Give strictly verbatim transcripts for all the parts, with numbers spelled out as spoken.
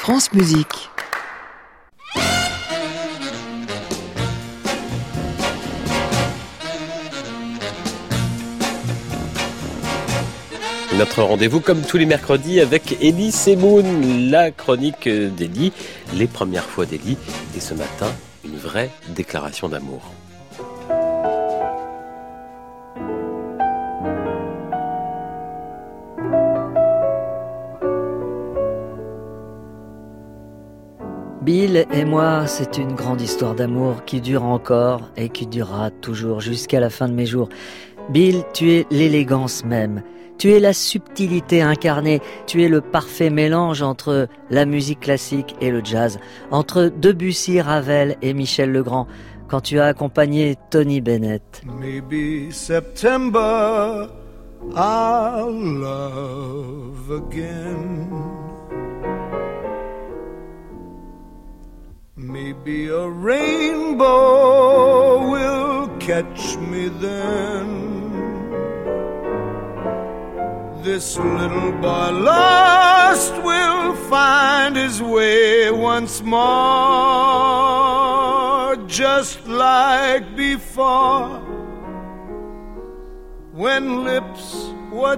France Musique. Notre rendez-vous comme tous les mercredis avec Elie Semoun, la chronique d'Elie, les premières fois d'Elie. Et ce matin, une vraie déclaration d'amour. Bill et moi, c'est une grande histoire d'amour qui dure encore et qui durera toujours jusqu'à la fin de mes jours. Bill, tu es l'élégance même. Tu es la subtilité incarnée, tu es le parfait mélange entre la musique classique et le jazz, entre Debussy, Ravel et Michel Legrand, quand tu as accompagné Tony Bennett. Maybe September I'll love again. Maybe a rainbow will catch me then. This little boy lost will find his way once more, just like before, when lips were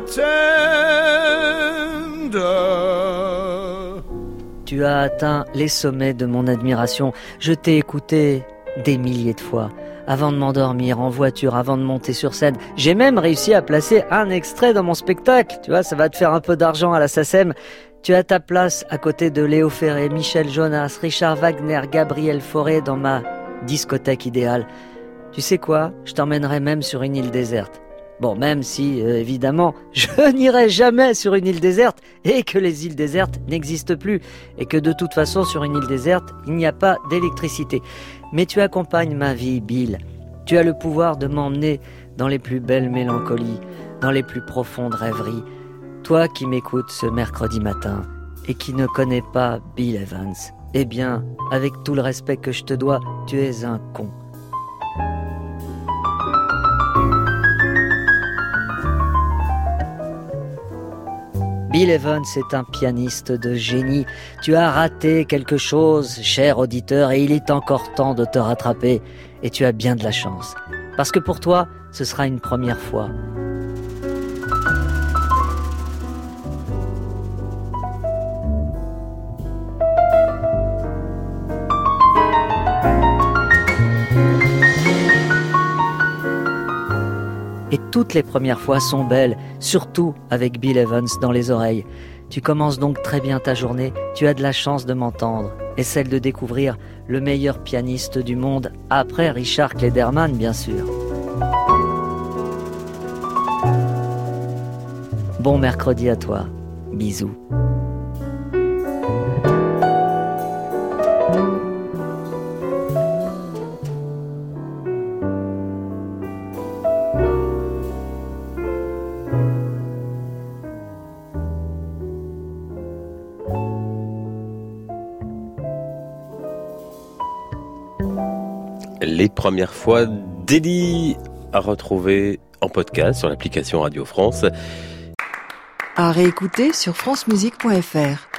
tender. Tu as atteint les sommets de mon admiration. Je t'ai écouté des milliers de fois. Avant de m'endormir, en voiture, avant de monter sur scène. J'ai même réussi à placer un extrait dans mon spectacle. Tu vois, ça va te faire un peu d'argent à la SACEM. Tu as ta place à côté de Léo Ferré, Michel Jonas, Richard Wagner, Gabriel Fauré dans ma discothèque idéale. Tu sais quoi ? Je t'emmènerai même sur une île déserte. Bon, même si, euh, évidemment, je n'irai jamais sur une île déserte et que les îles désertes n'existent plus et que de toute façon, sur une île déserte, il n'y a pas d'électricité. Mais tu accompagnes ma vie, Bill. Tu as le pouvoir de m'emmener dans les plus belles mélancolies, dans les plus profondes rêveries. Toi qui m'écoutes ce mercredi matin et qui ne connais pas Bill Evans, eh bien, avec tout le respect que je te dois, tu es un con. Bill Evans est un pianiste de génie. Tu as raté quelque chose, cher auditeur, et il est encore temps de te rattraper. Et tu as bien de la chance. Parce que pour toi, ce sera une première fois. Et toutes les premières fois sont belles, surtout avec Bill Evans dans les oreilles. Tu commences donc très bien ta journée, tu as de la chance de m'entendre, et celle de découvrir le meilleur pianiste du monde, après Richard Klederman bien sûr. Bon mercredi à toi, bisous. Les premières fois d'Elie à retrouver en podcast sur l'application Radio France. À réécouter sur francemusique point f r.